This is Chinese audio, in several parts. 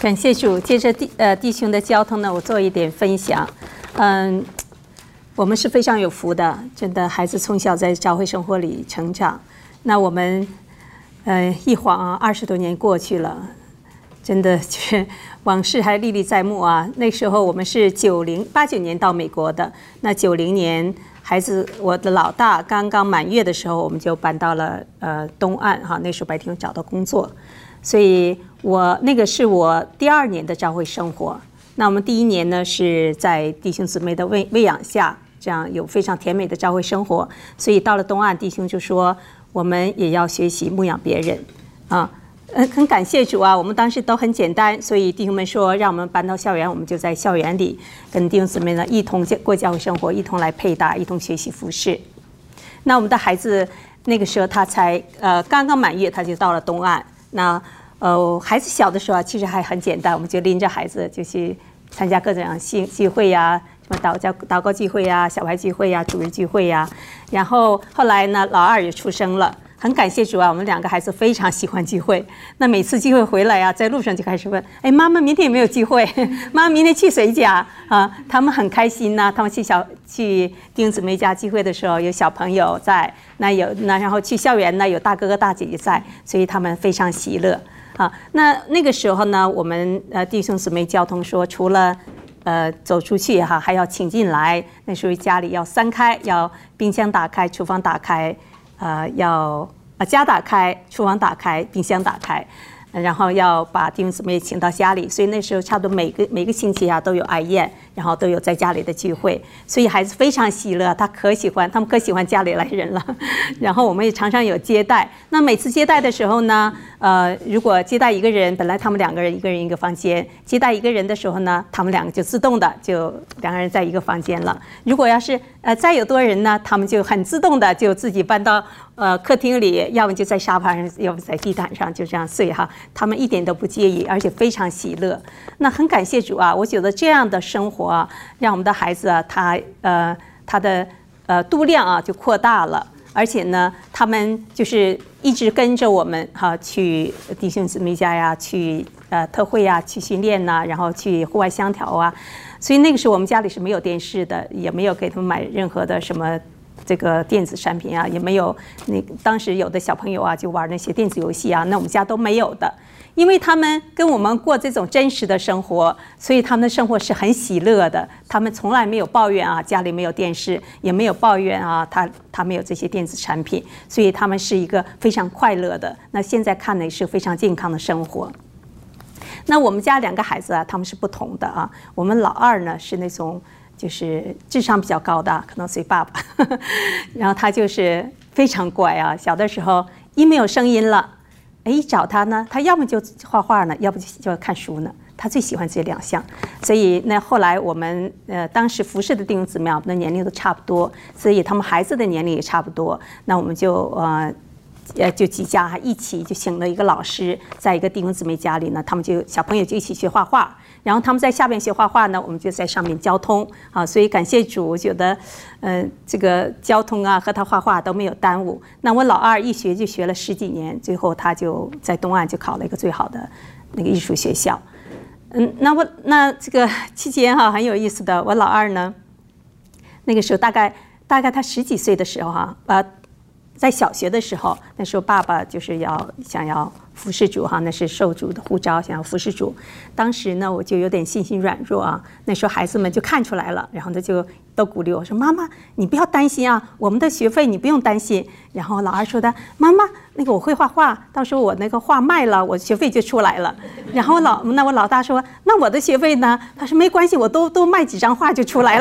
感谢主，接着弟兄的交通呢，我做一点分享。我们是非常有福的，真的，孩子从小在教会生活里成长。那我们一晃20多年过去了，真的就是往事还历历在目啊。那时候我们是89年到美国的，那90年孩子我的老大刚刚满月的时候，我们就搬到了东岸哈，那时候白天找到工作。所以那个是我第2年的教会生活。那我们第1年呢是在弟兄姊妹的喂养下，这样有非常甜美的教会生活。所以到了东岸，弟兄就说我们也要学习牧养别人啊。很感谢主啊，我们当时都很简单，所以弟兄们说让我们搬到校园，我们就在校园里跟弟兄姊妹呢一同过教会生活，一同来配搭，一同学习服事。那我们的孩子那个时候他才刚刚满月，他就到了东岸。那孩子小的时候其实还很简单，我们就拎着孩子就去参加各种聚会呀，什么祷告聚会呀、小孩聚会呀、主日聚会呀。然后后来呢，老二也出生了，很感谢主啊，我们2个孩子非常喜欢聚会。那每次聚会回来啊，在路上就开始问：哎，妈妈明天有没有聚会？妈妈明天去谁家啊？他们很开心呐。他们去弟兄姊妹家聚会的时候，有小朋友在，然后去校园呢有大哥哥大姐姐在，所以他们非常喜乐。那个时候呢，我们弟兄姊妹交通说，除了走出去哈，还要请进来。那时候家里要3开，要冰箱打开，厨房打开，要家打开，厨房打开，冰箱打开，然后要把弟兄姊妹请到家里。所以那时候差不多每个星期都有爱宴，然后都有在家里的聚会。所以孩子非常喜乐，他们可喜欢家里来人了。然后我们也常常有接待。那每次接待的时候呢，如果接待一个人，本来他们2个人，一个人一个房间，接待一个人的时候呢，他们2个就自动的就2个人在一个房间了。如果要是再有多人呢，他们就很自动的就自己搬到客厅里，要么就在沙发上，要么在地毯上，就这样睡哈。他们一点都不介意，而且非常喜乐。那很感谢主啊，我觉得这样的生活啊，让我们的孩子啊，他的度量就扩大了。而且呢，他们就是一直跟着我们去弟兄姊妹家呀，去特会呀，去训练呐，然后去户外相调啊。所以那个时候我们家里是没有电视的，也没有给他们买任何的什么这个电子产品啊，也没有当时有的小朋友就玩那些电子游戏啊，那我们家都没有的。因为他们跟我们过这种真实的生活，所以他们的生活是很喜乐的。他们从来没有抱怨家里没有电视，也没有抱怨他没有这些电子产品，所以他们是一个非常快乐的。那现在看呢，是非常健康的生活。那我们家2个孩子他们是不同的我们老二呢是那种就是智商比较高的，可能随爸爸，然后他就是非常乖小的时候一没有声音了。一找他呢，他要么就画画呢，要不就看书呢。他最喜欢这2项，所以那后来我们当时服侍的弟兄姊妹我们的年龄都差不多，所以他们孩子的年龄也差不多。那我们就几家一起就请了一个老师，在一个弟兄姊妹家里呢，他们小朋友就一起学画画。然后他们在下面学画画呢，我们就在上面交通所以感谢主，我觉得这个交通和他画画都没有耽误。那我老二一学就学了10几年，最后他就在东岸就考了一个最好的那个艺术学校。那这个期间很有意思的，我老二呢那个时候大概他10几岁的时候在小学的时候，那时候爸爸就是想要服侍主那是受主的呼召，想要服侍主。当时呢，我就有点信心软弱那时候孩子们就看出来了，然后他就都鼓励我说：“妈妈，你不要担心我们的学费你不用担心。”然后老二说的：“妈妈，那个我会画画，到时候我那个画卖了，我学费就出来了。”然后我老大说：“那我的学费呢？”他说：“没关系，我都卖几张画就出来了。”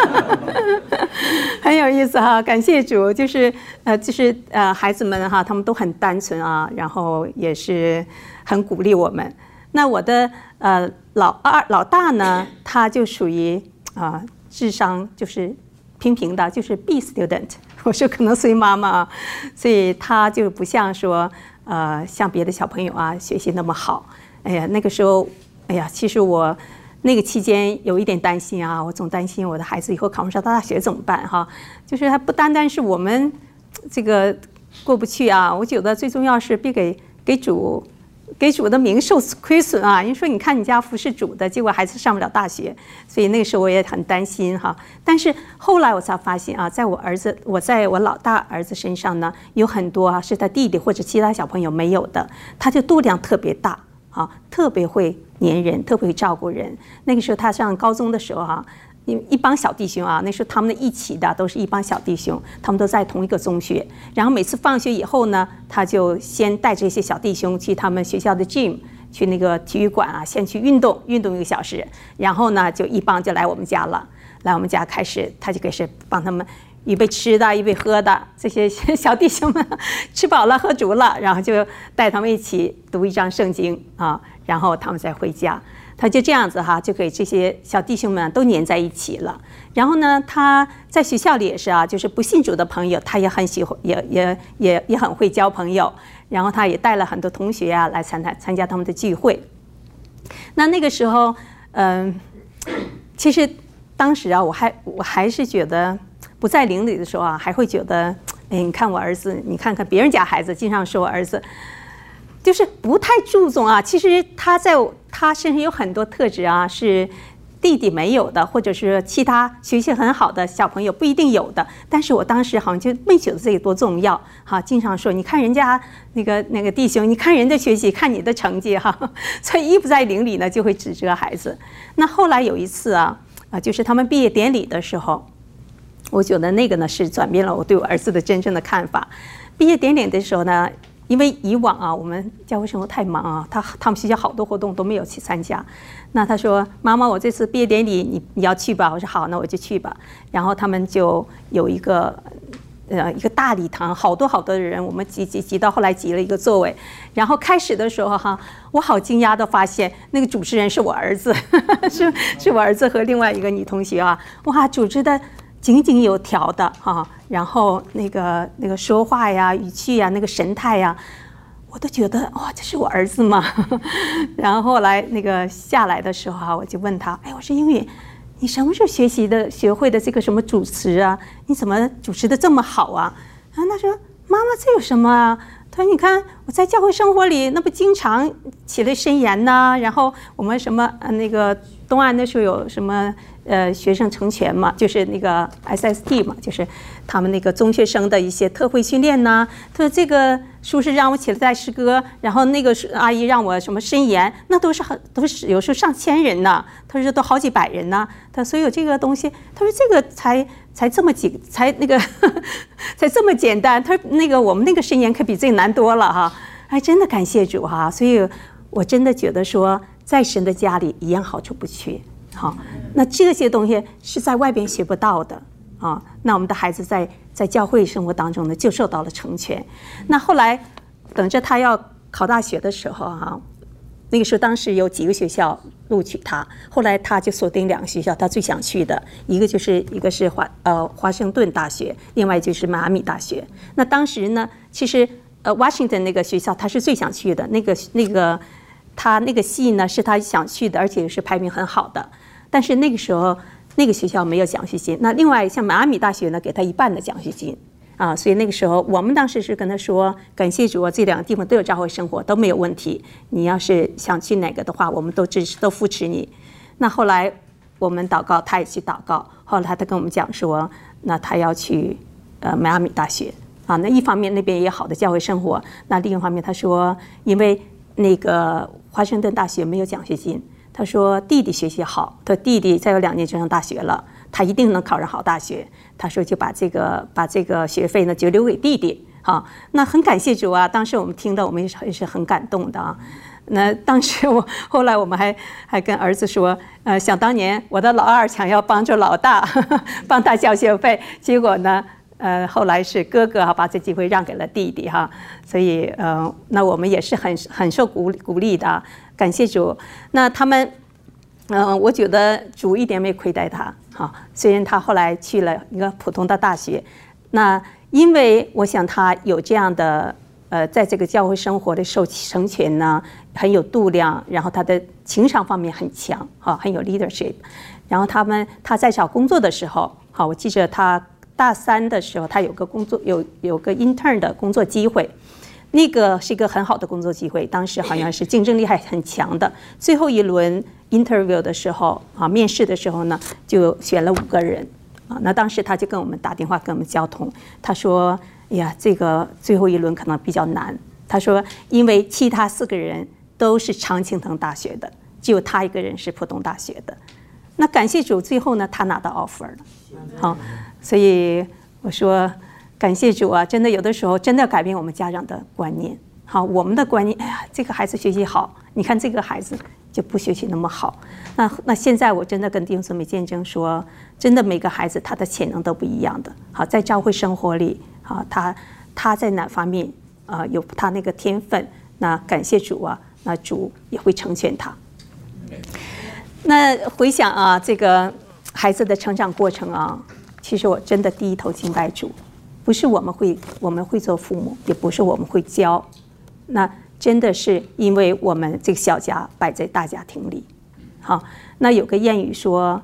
很有意思感谢主，就是孩子们他们都很单纯然后也是很鼓励我们。那我的老大呢，他就属于智商就是平平的，就是 B student， 我说可能随妈妈所以他就不像说像别的小朋友学习那么好。哎呀，那个时候其实我那个期间有一点担心我总担心我的孩子以后考不上大学怎么办就是他不单单是我们这个过不去我觉得最重要是必给主给主的名受亏损啊！你说，你看你家服侍主的，结果孩子上不了大学，所以那个时候我也很担心哈。但是后来我才发现啊，在我老大儿子身上呢，有很多啊是他弟弟或者其他小朋友没有的，他就度量特别大啊，特别会黏人，特别会照顾人。那个时候他上高中的时候啊。一帮小弟兄啊，那时候他们一起的都是一帮小弟兄，他们都在同一个中学。然后每次放学以后呢，他就先带着一些小弟兄去他们学校的 gym， 去那个体育馆啊，先去运动1个小时。然后呢，就一帮就来我们家了，来我们家开始，他就开始帮他们预备吃的、预备喝的。这些小弟兄们吃饱了、喝足了，然后就带他们一起读一章圣经啊，然后他们再回家。他就这样子哈，就给这些小弟兄们都黏在一起了。然后呢，他在学校里也是啊，就是不信主的朋友，他也很喜欢，也很会交朋友。然后他也带了很多同学啊来参加他们的聚会。那个时候，其实当时啊，我还是觉得不在灵里的时候啊，还会觉得，哎，你看我儿子，你看看别人家孩子，经常说我儿子。就是不太注重啊，其实他身上有很多特质啊，是弟弟没有的，或者是其他学习很好的小朋友不一定有的。但是我当时好像就没觉得这个多重要，哈，经常说你看人家那个弟兄，你看人的学习，看你的成绩哈，所以一不在灵里呢，就会指责孩子。那后来有一次啊，就是他们毕业典礼的时候，我觉得那个呢是转变了我对我儿子的真正的看法。毕业典礼的时候呢。因为以往啊，我们教会生活太忙啊，他们学校好多活动都没有去参加。那他说：“妈妈，我这次毕业典礼你要去吧？”我说：“好，那我就去吧。”然后他们就有一个大礼堂，好多的人，我们挤到后来挤了一个座位。然后开始的时候哈，我好惊讶的发现那个主持人是我儿子，是我儿子和另外一个女同学啊，哇，主持的。井井有条的哈，然后那个说话呀、语气呀、那个神态呀，我都觉得哇，这是我儿子吗？然后后来那个下来的时候哈，我就问他，哎，我说英语，你什么时候学会的这个什么主持啊？你怎么主持的这么好啊？然后他说，妈妈，这有什么啊？他说，你看我在教会生活里，那不经常起来申言呐，然后我们什么那个东岸那时候有什么。学生成全嘛，就是那个 SST 嘛，就是他们那个中学生的一些特惠训练呐。他说这个书是让我起来带诗歌，然后那个阿姨让我什么申言，那都是有时候上千人呢。他说都好几百人呢。他所以有这个东西，他说这个才这么才那个才这么简单。他说那个我们那个申言可比这个难多了哈。哎，真的感谢主哈。所以我真的觉得说，在神的家里一样好处不缺。好，那这些东西是在外边学不到的啊。那我们的孩子在教会生活当中呢，就受到了成全。那后来等着他要考大学的时候哈，那个时候当时有几个学校录取他，后来他就锁定2个学校他最想去的，一个是华盛顿大学，另外就是迈阿密大学。那当时呢，其实Washington 那个学校他是最想去的，他那个系呢是他想去的，而且是排名很好的。但是那个时候那个学校没有奖学金，那另外像迈阿密大学呢，给他1半的奖学金啊。所以那个时候我们当时是跟他说，感谢主，这2个地方都有教会生活，都没有问题。你要是想去哪个的话，我们都支持，都扶持你。那后来我们祷告，他也去祷告。后来他跟我们讲说，那他要去迈阿密大学啊。那一方面那边也有好的教会生活，那另一方面他说，因为那个华盛顿大学没有奖学金。他说弟弟学习好，他弟弟再有2年就上大学了，他一定能考上好大学。他说就把这个学费呢就留给弟弟啊。那很感谢主啊，当时我们听到我们也是很感动的啊。那当时后来我们还跟儿子说，想当年我的老二想要帮助老大帮他交学费，结果呢后来是哥哥把这机会让给了弟弟哈。所以那我们也是很受鼓励的。感谢主，那他们，我觉得主一点没亏待他，哈。虽然他后来去了一个普通的大学，那因为我想他有这样的，在这个教会生活的受成全呢，很有度量，然后他的情商方面很强，哈，很有 leadership。然后他在找工作的时候，好，我记着他大3的时候，他有个工作有个 intern 的工作机会。 那个是一个很好的工作机会，当时好像是竞争力还很强的。最后一轮 interview 的时候啊，面试的时候呢，就选了5个人啊。那当时他就跟我们打电话跟我们交通，他说：“哎呀，这个最后一轮可能比较难。”他说：“因为其他4个人都是常青藤大学的，只有他一个人是普通大学的。”那感谢主，最后呢，他拿到 offer 了。好，所以我说感谢主啊，真的有的时候真的要改变我们家长的观念。好，我们的观念，哎呀，这个孩子学习好，你看这个孩子就不学习那么好。那现在我真的跟弟兄姊妹见证说，真的每个孩子他的潜能都不一样的。好，在教会生活里，好，他在哪方面有他那个天分，那感谢主啊，那主也会成全他。那回想啊，这个孩子的成长过程啊，其实我真的第一头敬拜主，不是我们会做父母，也不是我们会教，那真的是因为我们这个小家摆在大家庭里。好，那有个谚语说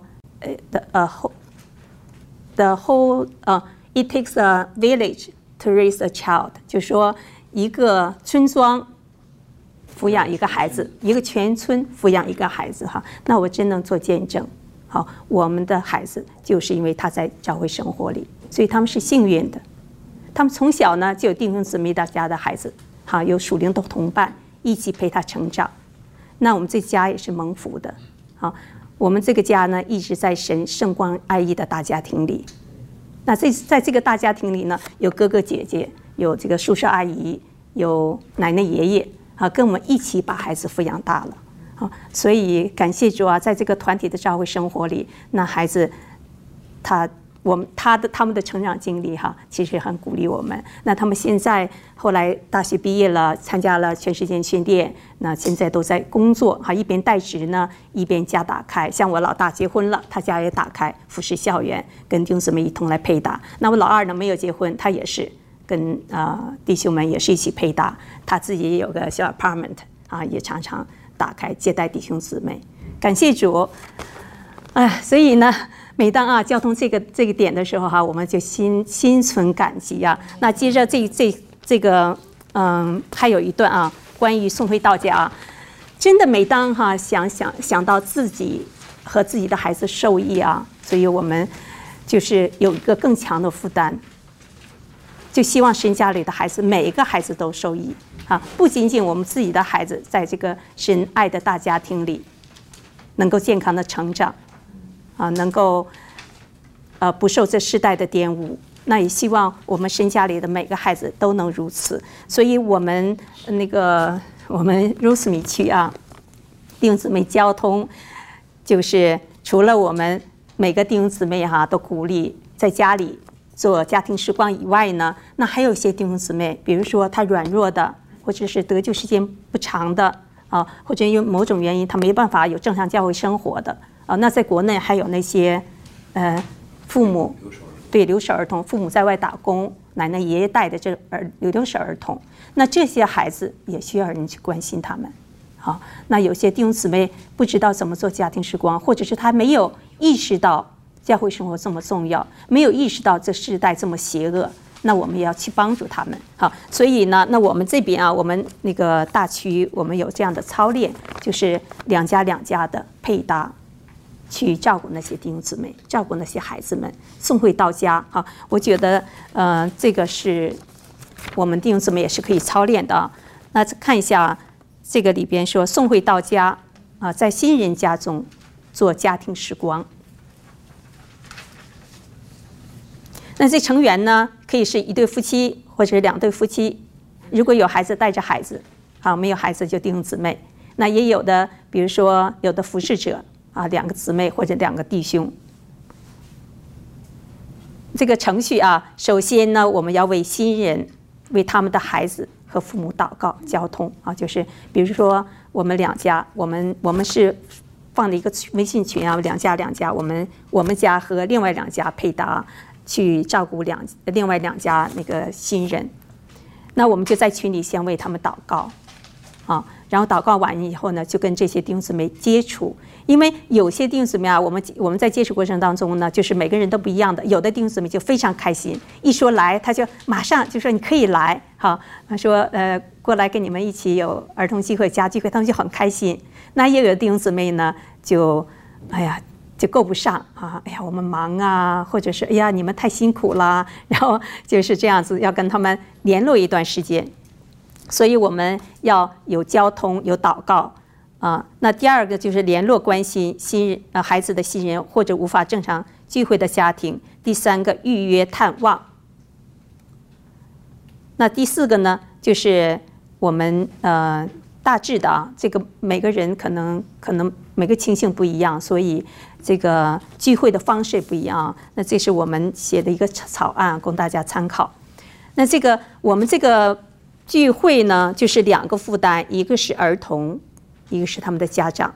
it takes a village to raise a child， 就说一个村庄抚养一个孩子，一个全村抚养一个孩子哈。那我真能做见证。好，我们的孩子就是因为他在教会生活里，所以他们是幸运的。他们从小呢就有弟兄姊妹大家的孩子，好，有属灵的同伴一起陪他成长。那我们这家也是蒙福的。好，我们这个家呢一直在神圣光爱意的大家庭里。那在这个大家庭里呢，有哥哥姐姐，有这个叔叔阿姨，有奶奶爷爷。啊，跟我们一起把孩子抚养大了，啊，所以感谢主啊，在这个团体的教会生活里，那孩子他们的成长经历哈，其实很鼓励我们。那他们现在后来大学毕业了，参加了全时间训练，那现在都在工作哈，一边带职呢，一边家打开。像我老大结婚了，他家也打开服侍校园，跟弟兄姊妹一同来配搭。那我老二呢没有结婚，他也是。跟弟兄们也是一起配搭，他自己也有个小 apartment 啊，也常常打开接待弟兄姊妹。感谢主，所以呢，每当交通这个点的时候哈，我们就心存感激啊。那接着这个还有一段啊，关于送回到家啊，真的每当想到自己和自己的孩子受益啊，所以我们就是有一个更强的负担。就希望神家里的孩子，每一个孩子都受益啊！不仅仅我们自己的孩子，在这个神爱的大家庭里，能够健康的成长，啊，能够不受这世代的玷污。那也希望我们神家里的每个孩子都能如此。所以我们Rosemead区啊，弟兄姊妹交通，就是除了我们每个弟兄姊妹都鼓励在家里做家庭时光以外呢，那还有一些弟兄姊妹，比如说他软弱的，或者是得救时间不长的啊，或者因为某种原因他没办法有正常教会生活的啊。那在国内还有那些父母留守儿童，父母在外打工，奶奶爷爷带的这留守儿童，那这些孩子也需要人去关心他们。好，那有些弟兄姊妹不知道怎么做家庭时光，或者是他没有意识到教会生活这么重要，没有意识到这世代这么邪恶，那我们也要去帮助他们。好，所以呢，那我们这边啊，我们那个大区，我们有这样的操练，就是两家的配搭，去照顾那些弟兄姊妹，照顾那些孩子们，送回到家。好，我觉得这个是我们弟兄姊妹也是可以操练的啊。那看一下这个里边说，送回到家啊，在新人家中做家庭时光。那这成员呢，可以是一对夫妻或者是2对夫妻，如果有孩子带着孩子，好，没有孩子就弟兄姊妹。那也有的，比如说有的服侍者啊，2个姊妹或者2个弟兄。这个程序啊，首先呢，我们要为新人、为他们的孩子和父母祷告交通啊，就是比如说我们2家，我们是放了一个微信群啊，2家，我们家和另外2家配搭。去照顾另外2家那个新人，那我们就在群里先为他们祷告， 啊。然后祷告完以后呢，就跟这些弟兄姊妹接触，因为有些弟兄姊妹啊，我们在接触过程当中呢，就是每个人都不一样的。有的弟兄姊妹就非常开心，一说来他就马上就说你可以来，好，说过来跟你们一起有儿童聚会、家聚会，他们就很开心。那也有的弟兄姊妹呢，就就够不上啊，哎呀我们忙啊，或者是哎呀你们太辛苦了，然后就是这样子要跟他们联络一段时间。所以我们要有交通，有祷告啊。那第二个就是联络关心孩子的新人或者无法正常聚会的家庭。第三个预约探望。那第四个呢，就是我们大致的啊，这个每个人可能每个情形不一样，所以这个聚会的方式不一样。那这是我们写的一个草案，供大家参考。那我们这个聚会呢，就是2个负担，一个是儿童，一个是他们的家长。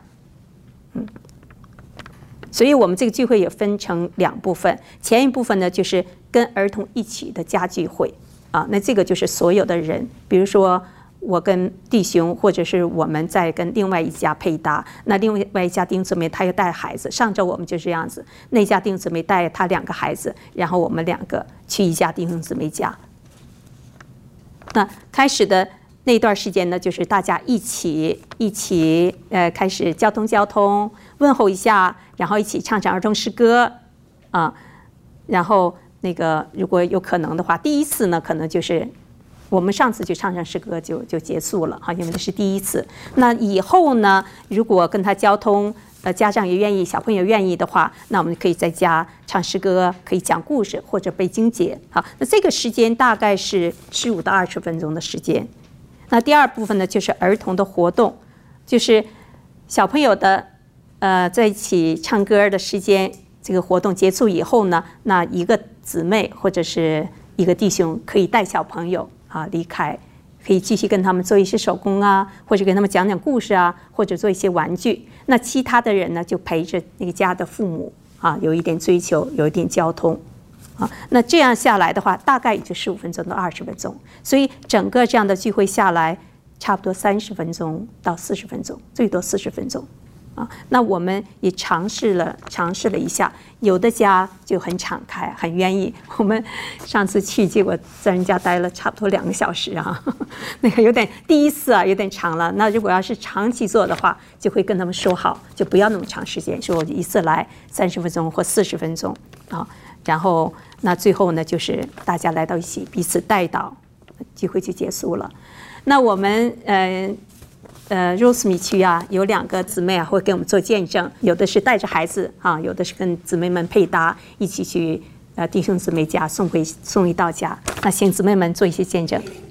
所以我们这个聚会也分成2部分，前一部分呢就是跟儿童一起的家聚会啊，那这个就是所有的人，比如说我跟弟兄，或者是我们在跟另外一家配搭，那另外一家弟兄姊妹他又带孩子，上周我们就这样子，那家弟兄姊妹带他2个孩子，然后我们2个去一家弟兄姊妹家。那开始的那段时间呢，就是大家一起开始交通问候一下，然后一起唱儿童诗歌啊，然后如果有可能的话，第一次呢可能就是我们上次就唱诗歌就结束了哈，因为这是第一次。那以后呢，如果跟他交通，家长也愿意，小朋友愿意的话，那我们可以在家唱诗歌，可以讲故事或者背经节。好，那这个时间大概是15到20分钟的时间。那第二部分呢，就是儿童的活动，就是小朋友的在一起唱歌的时间，这个活动结束以后呢，那一个姊妹或者是一个弟兄可以带小朋友离开。可以继续跟他们做一些手工啊，或者跟他们讲故事啊，或者做一些玩具。那其他的人呢，就陪着那个家的父母有一点追求，有一点交通那这样下来的话，大概也就15分钟到20分钟。所以整个这样的聚会下来，差不多30分钟到40分钟，最多40分钟。那我们也尝试了一下，有的家就很敞开，很愿意。我们上次去，结果在人家待了差不多2个小时那个有点第一次有点长了。那如果要是长期做的话，就会跟他们说好，就不要那么长时间，说我一次来30分钟或40分钟然后那最后呢，就是大家来到一起，彼此带祷，聚会就结束了。那我们Rosemead 区有2个姊妹会给我们做见证，有的是带着孩子有的是跟姊妹们配搭，一起去弟兄姊妹家送一到家。那请姊妹们做一些见证。